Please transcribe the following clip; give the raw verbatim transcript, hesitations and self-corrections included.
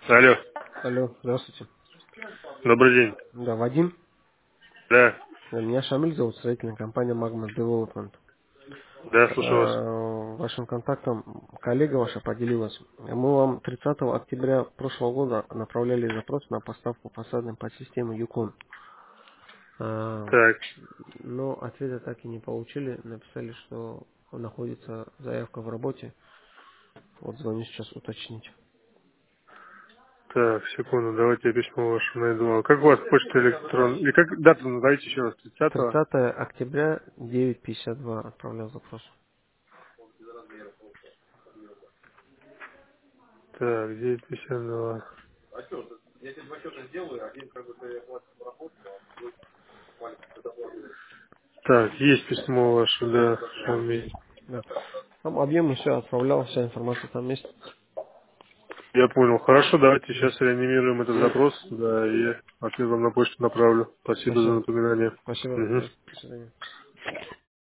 Алло, Алло, здравствуйте. добрый день. Да, Вадим. Да, Да, меня Шамиль зовут, строительная компания Magma Development. да, слушаю вас. Э, Вашим контактом коллега ваша поделилась. Мы вам тридцатого октября прошлого года направляли запрос на поставку фасадной подсистемы Юкон. Э, Так, Но ответа так и не получили. Написали, что находится заявка в работе. Вот звоню сейчас уточнить. так, секунду, давайте я письмо ваше найду. А как у вас почта электрон? И как дату назовите еще раз, тридцатого? тридцатого октября девять пятьдесят два отправлял запрос. Так, девять пятьдесят два. Так, есть письмо ваше, да, Шамиль. Да. Там объем все отправлял, вся информация там есть. Я понял. Хорошо, давайте сейчас реанимируем этот запрос, да, и ответ вам на почту направлю. Спасибо за Спасибо. напоминание. Спасибо. Мгм. До свидания.